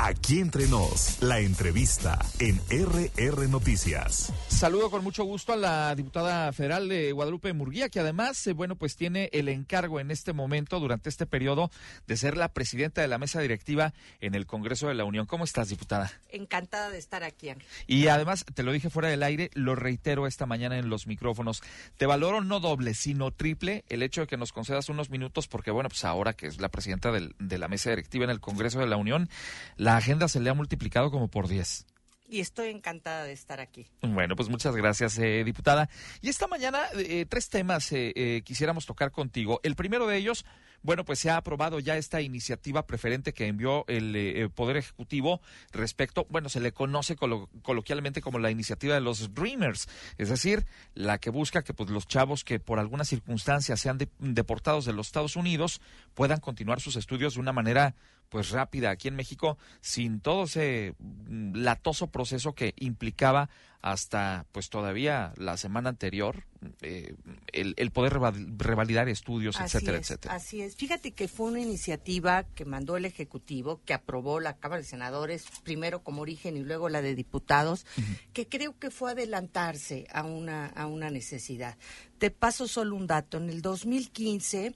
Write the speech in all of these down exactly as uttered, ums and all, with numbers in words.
Aquí entre nos, la entrevista en R R Noticias. Saludo con mucho gusto a la diputada federal de Guadalupe Murguía, que además, eh, bueno, pues tiene el encargo en este momento, durante este periodo, de ser la presidenta de la mesa directiva en el Congreso de la Unión. ¿Cómo estás, diputada? Encantada de estar aquí, Ángel. Y además, te lo dije fuera del aire, lo reitero esta mañana en los micrófonos, te valoro no doble, sino triple el hecho de que nos concedas unos minutos, porque bueno, pues ahora que es la presidenta del, de la mesa directiva en el Congreso de la Unión, la agenda se le ha multiplicado como por diez. Y estoy encantada de estar aquí. Bueno, pues muchas gracias, eh, diputada. Y esta mañana, eh, tres temas eh, eh, quisiéramos tocar contigo. El primero de ellos, bueno, pues se ha aprobado ya esta iniciativa preferente que envió el eh, Poder Ejecutivo respecto, bueno, se le conoce colo- coloquialmente como la iniciativa de los Dreamers, es decir, la que busca que pues los chavos que por alguna circunstancia sean de- deportados de los Estados Unidos puedan continuar sus estudios de una manera pues rápida aquí en México, sin todo ese mm, latoso proceso que implicaba hasta pues todavía la semana anterior eh, el, el poder revalidar estudios, Así etcétera, es, etcétera. Así es. Fíjate que fue una iniciativa que mandó el Ejecutivo, que aprobó la Cámara de Senadores, primero como origen y luego la de diputados, uh-huh. que creo que fue adelantarse a una, a una necesidad. Te paso solo un dato. En el dos mil quince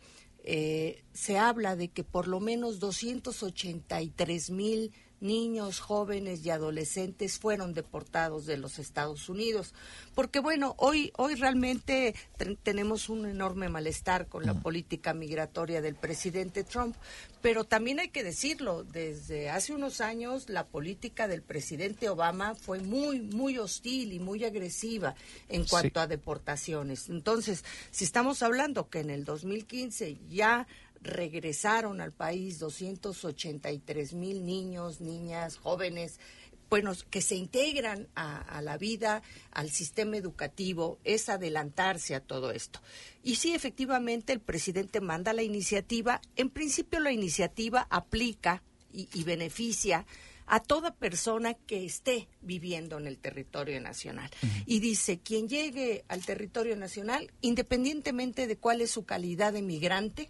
eh, se habla de que por lo menos doscientos ochenta y tres mil niños, jóvenes y adolescentes fueron deportados de los Estados Unidos. Porque bueno, hoy hoy realmente t- tenemos un enorme malestar con la política migratoria del presidente Trump, pero también hay que decirlo, desde hace unos años la política del presidente Obama fue muy, muy hostil y muy agresiva en cuanto sí. a deportaciones. Entonces, si estamos hablando que en el dos mil quince ya regresaron al país doscientos ochenta y tres mil niños, niñas, jóvenes, bueno, que se integran a, a la vida, al sistema educativo, es adelantarse a todo esto. Y sí, efectivamente, el presidente manda la iniciativa. En principio, la iniciativa aplica y, y beneficia a toda persona que esté viviendo en el territorio nacional. Uh-huh. Y dice, quien llegue al territorio nacional, independientemente de cuál es su calidad de migrante,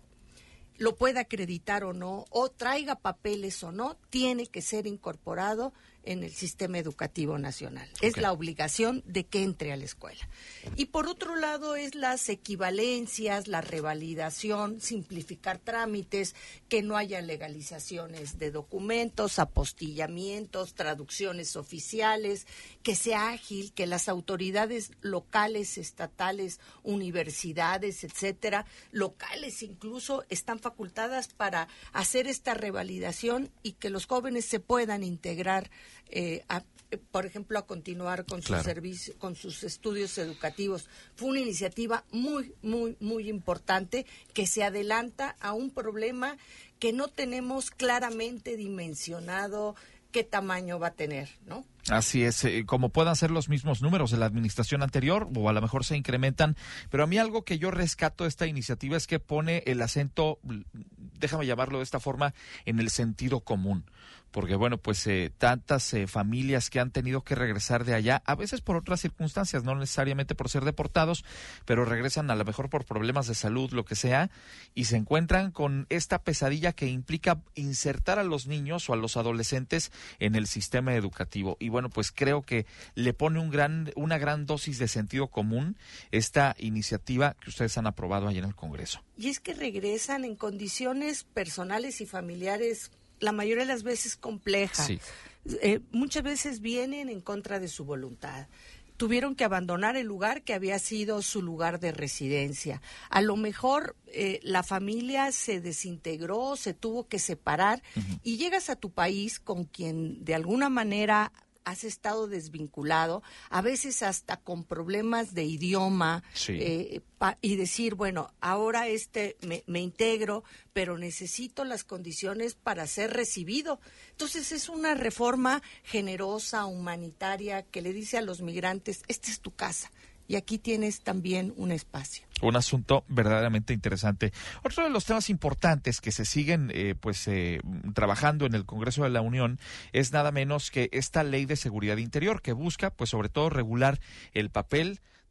lo pueda acreditar o no, o traiga papeles o no, tiene que ser incorporado en el sistema educativo nacional. Okay. Es la obligación de que entre a la escuela. Y por otro lado es las equivalencias, la revalidación, simplificar trámites, que no haya legalizaciones de documentos, apostillamientos, traducciones oficiales, que sea ágil, que las autoridades locales, estatales, universidades, etcétera, locales incluso, están facultadas para hacer esta revalidación y que los jóvenes se puedan integrar Eh, a, por ejemplo, a continuar con claro. sus servicios, con sus estudios educativos. Fue una iniciativa muy, muy, muy importante que se adelanta a un problema que no tenemos claramente dimensionado qué tamaño va a tener, ¿no? Así es, eh, como puedan ser los mismos números de la administración anterior o a lo mejor se incrementan, pero a mí algo que yo rescato de esta iniciativa es que pone el acento, déjame llamarlo de esta forma, en el sentido común, porque bueno, pues eh, tantas eh, familias que han tenido que regresar de allá, a veces por otras circunstancias, no necesariamente por ser deportados, pero regresan a lo mejor por problemas de salud, lo que sea, y se encuentran con esta pesadilla que implica insertar a los niños o a los adolescentes en el sistema educativo. Y bueno, pues creo que le pone un gran, una gran dosis de sentido común esta iniciativa que ustedes han aprobado allí en el Congreso. Y es que regresan en condiciones personales y familiares la mayoría de las veces complejas. Sí. Eh, muchas veces vienen en contra de su voluntad. Tuvieron que abandonar el lugar que había sido su lugar de residencia. A lo mejor eh, la familia se desintegró, se tuvo que separar, uh-huh. y llegas a tu país con quien de alguna manera has estado desvinculado, a veces hasta con problemas de idioma, sí. eh, pa, y decir, bueno, ahora este me, me integro, pero necesito las condiciones para ser recibido. Entonces es una reforma generosa, humanitaria, que le dice a los migrantes, esta es tu casa. Y aquí tienes también un espacio. Un asunto verdaderamente interesante. Otro de los temas importantes que se siguen eh, pues eh, trabajando en el Congreso de la Unión es nada menos que esta ley de seguridad interior que busca pues sobre todo regular el papel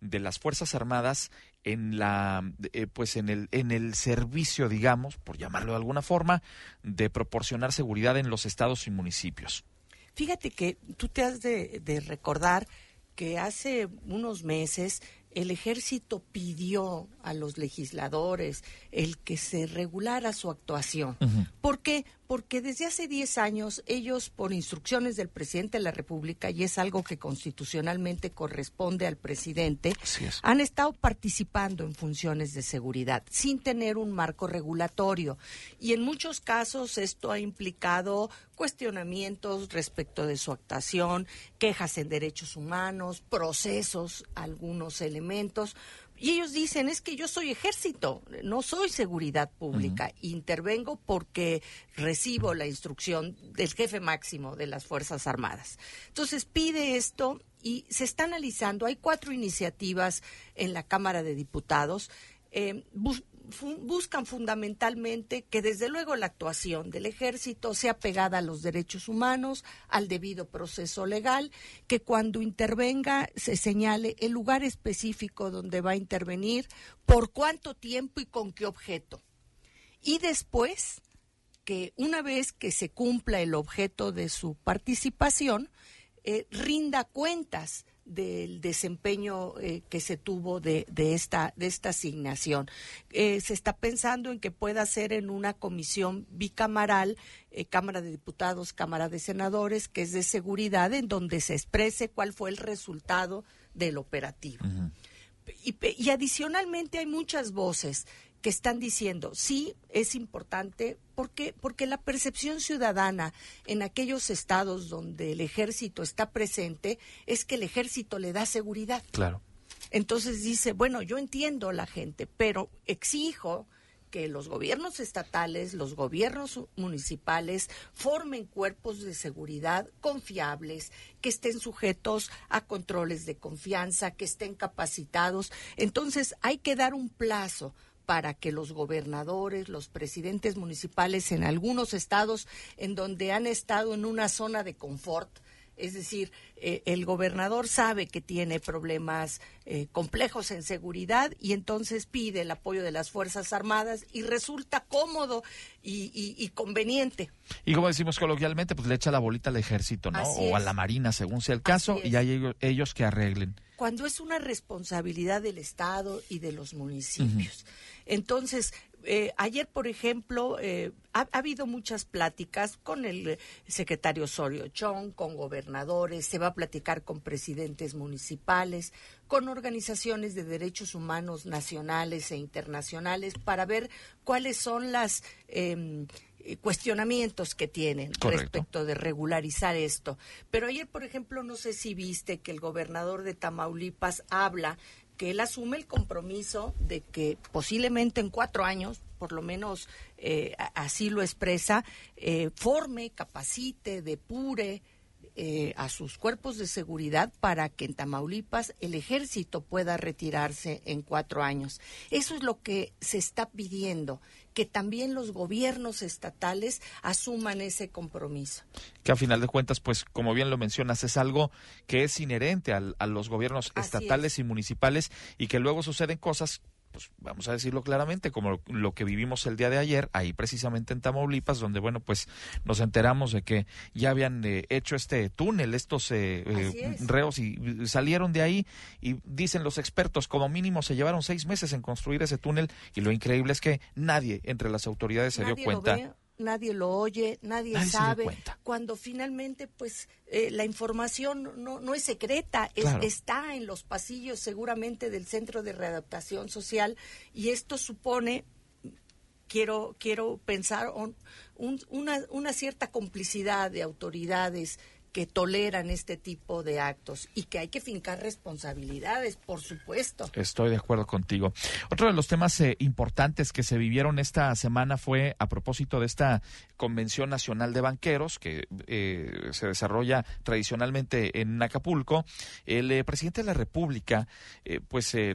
de las Fuerzas Armadas en la eh, pues en el en el servicio, digamos, por llamarlo de alguna forma, de proporcionar seguridad en los estados y municipios. Fíjate que tú te has de, de recordar que hace unos meses el ejército pidió a los legisladores el que se regulara su actuación. Uh-huh. ¿Por qué? Porque desde hace diez años ellos, por instrucciones del presidente de la República, y es algo que constitucionalmente corresponde al presidente, han estado participando en funciones de seguridad sin tener un marco regulatorio. Y en muchos casos esto ha implicado cuestionamientos respecto de su actuación, quejas en derechos humanos, procesos, algunos elementos. Y ellos dicen, es que yo soy ejército, no soy seguridad pública. Uh-huh. Intervengo porque recibo la instrucción del jefe máximo de las Fuerzas Armadas. Entonces pide esto y se está analizando. Hay cuatro iniciativas en la Cámara de Diputados. Eh, bus- buscan fundamentalmente que desde luego la actuación del ejército sea pegada a los derechos humanos, al debido proceso legal, que cuando intervenga se señale el lugar específico donde va a intervenir, por cuánto tiempo y con qué objeto. Y después, que una vez que se cumpla el objeto de su participación, eh, rinda cuentas del desempeño eh, que se tuvo de, de esta de esta asignación. Eh, se está pensando en que pueda ser en una comisión bicamaral, eh, Cámara de Diputados, Cámara de Senadores, que es de seguridad, en donde se exprese cuál fue el resultado del operativo. Uh-huh. Y, y adicionalmente hay muchas voces que están diciendo, sí, es importante, porque porque la percepción ciudadana en aquellos estados donde el ejército está presente es que el ejército le da seguridad. Claro. Entonces dice, bueno, yo entiendo a la gente, pero exijo que los gobiernos estatales, los gobiernos municipales formen cuerpos de seguridad confiables, que estén sujetos a controles de confianza, que estén capacitados. Entonces hay que dar un plazo para que los gobernadores, los presidentes municipales en algunos estados en donde han estado en una zona de confort, es decir, eh, el gobernador sabe que tiene problemas eh, complejos en seguridad y entonces pide el apoyo de las Fuerzas Armadas y resulta cómodo y, y, y conveniente. Y como decimos coloquialmente, pues le echa la bolita al ejército, ¿no? Así o es. a la Marina, según sea el caso, y hay ellos, ellos que arreglen. Cuando es una responsabilidad del Estado y de los municipios. Uh-huh. Entonces, eh, ayer, por ejemplo, eh, ha, ha habido muchas pláticas con el secretario Osorio Chong, con gobernadores, se va a platicar con presidentes municipales, con organizaciones de derechos humanos nacionales e internacionales para ver cuáles son las eh, cuestionamientos que tienen. Correcto. Respecto de regularizar esto. Pero ayer, por ejemplo, no sé si viste que el gobernador de Tamaulipas habla que él asume el compromiso de que posiblemente en cuatro años, por lo menos eh, así lo expresa, eh, forme, capacite, depure eh, a sus cuerpos de seguridad para que en Tamaulipas el ejército pueda retirarse en cuatro años. Eso es lo que se está pidiendo, que también los gobiernos estatales asuman ese compromiso. Que a final de cuentas, pues, como bien lo mencionas, es algo que es inherente al, a los gobiernos Así estatales es. y municipales y que luego suceden cosas, pues vamos a decirlo claramente, como lo, lo que vivimos el día de ayer, ahí precisamente en Tamaulipas, donde, bueno, pues nos enteramos de que ya habían eh, hecho este túnel, estos eh, eh, reos, y salieron de ahí, y dicen los expertos, como mínimo se llevaron seis meses en construir ese túnel, y lo increíble es que nadie entre las autoridades se nadie dio cuenta. Lo ve. Nadie lo oye, nadie, nadie sabe, cuando finalmente pues eh, la información no, no es secreta, es, claro. está en los pasillos seguramente del Centro de Readaptación Social y esto supone, quiero quiero pensar, un, un, una, una cierta complicidad de autoridades que toleran este tipo de actos y que hay que fincar responsabilidades, por supuesto. Estoy de acuerdo contigo. Otro de los temas eh, importantes que se vivieron esta semana fue a propósito de esta Convención Nacional de Banqueros que eh, se desarrolla tradicionalmente en Acapulco. El eh, presidente de la República eh, pues eh,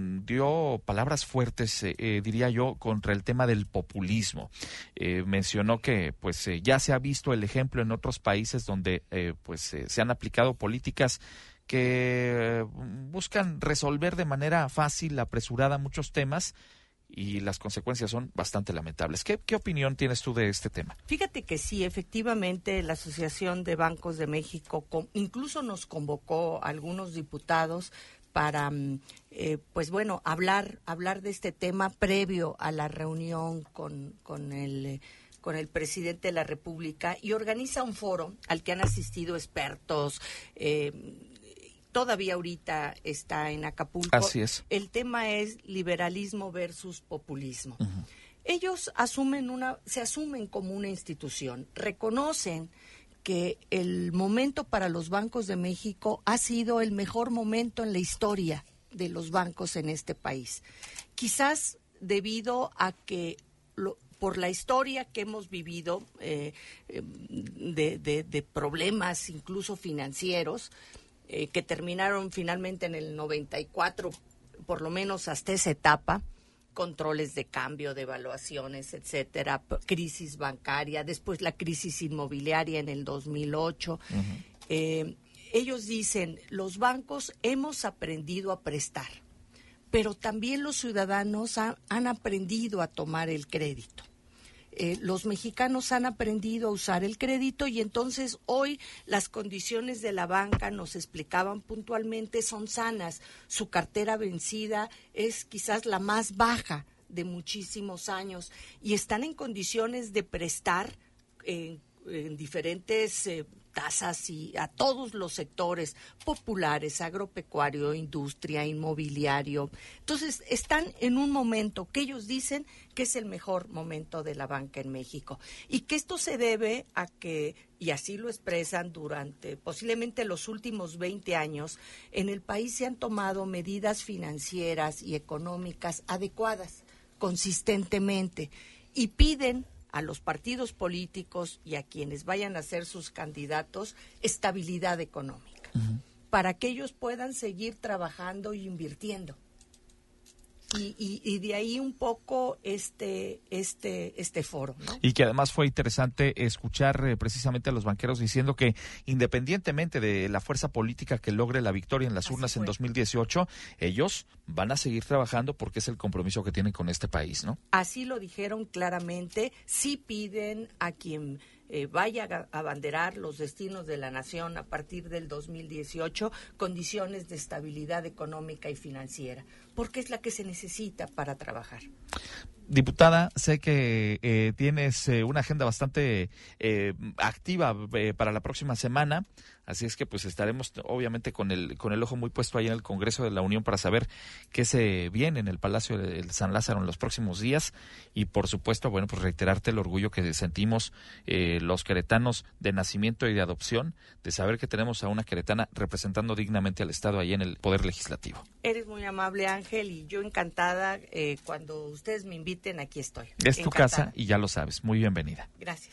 dio palabras fuertes, eh, diría yo, contra el tema del populismo. Eh, mencionó que pues eh, ya se ha visto el ejemplo en otros países donde eh, pues eh, se han aplicado políticas que buscan resolver de manera fácil, apresurada muchos temas, y las consecuencias son bastante lamentables. ¿Qué, qué opinión tienes tú de este tema? Fíjate que sí, efectivamente, la Asociación de Bancos de México con, incluso nos convocó a algunos diputados para, eh, pues bueno, hablar hablar de este tema previo a la reunión con, con el con el presidente de la República, y organiza un foro al que han asistido expertos. Eh, Todavía ahorita está en Acapulco. Así es. El tema es liberalismo versus populismo. Uh-huh. Ellos asumen una, se asumen como una institución, reconocen que el momento para los bancos de México ha sido el mejor momento en la historia de los bancos en este país. Quizás debido a que lo, por la historia que hemos vivido eh, de, de, de problemas incluso financieros, Eh, que terminaron finalmente en el noventa y cuatro, por lo menos hasta esa etapa, controles de cambio, devaluaciones, etcétera, p- crisis bancaria, después la crisis inmobiliaria en el dos mil ocho. Uh-huh. Eh, ellos dicen, los bancos hemos aprendido a prestar, pero también los ciudadanos ha, han aprendido a tomar el crédito. Eh, los mexicanos han aprendido a usar el crédito, y entonces hoy las condiciones de la banca, nos explicaban puntualmente, son sanas. Su cartera vencida es quizás la más baja de muchísimos años, y están en condiciones de prestar eh, en diferentes eh, tasas y a todos los sectores populares, agropecuario, industria, inmobiliario. Entonces, están en un momento que ellos dicen que es el mejor momento de la banca en México, y que esto se debe a que, y así lo expresan, durante posiblemente los últimos veinte años, en el país se han tomado medidas financieras y económicas adecuadas, consistentemente, y piden a los partidos políticos y a quienes vayan a ser sus candidatos estabilidad económica, uh-huh, para que ellos puedan seguir trabajando y invirtiendo. Y, y, y de ahí un poco este este este foro, ¿no? Y que además fue interesante escuchar eh, precisamente a los banqueros diciendo que independientemente de la fuerza política que logre la victoria en las Así urnas fue. En dos mil dieciocho, ellos van a seguir trabajando porque es el compromiso que tienen con este país, ¿no? Así lo dijeron claramente. Sí piden a quien eh, vaya a abanderar los destinos de la nación a partir del dos mil dieciocho condiciones de estabilidad económica y financiera, porque es la que se necesita para trabajar. Diputada, sé que eh, tienes eh, una agenda bastante eh, activa eh, para la próxima semana, así es que pues estaremos obviamente con el con el ojo muy puesto ahí en el Congreso de la Unión para saber qué se viene en el Palacio de San Lázaro en los próximos días, y por supuesto, bueno, pues reiterarte el orgullo que sentimos eh, los queretanos de nacimiento y de adopción, de saber que tenemos a una queretana representando dignamente al Estado ahí en el Poder Legislativo. Eres muy amable, Ángel, y yo encantada, eh, cuando ustedes me inviten, aquí estoy. Es tu encantada. casa y ya lo sabes, muy bienvenida. Gracias.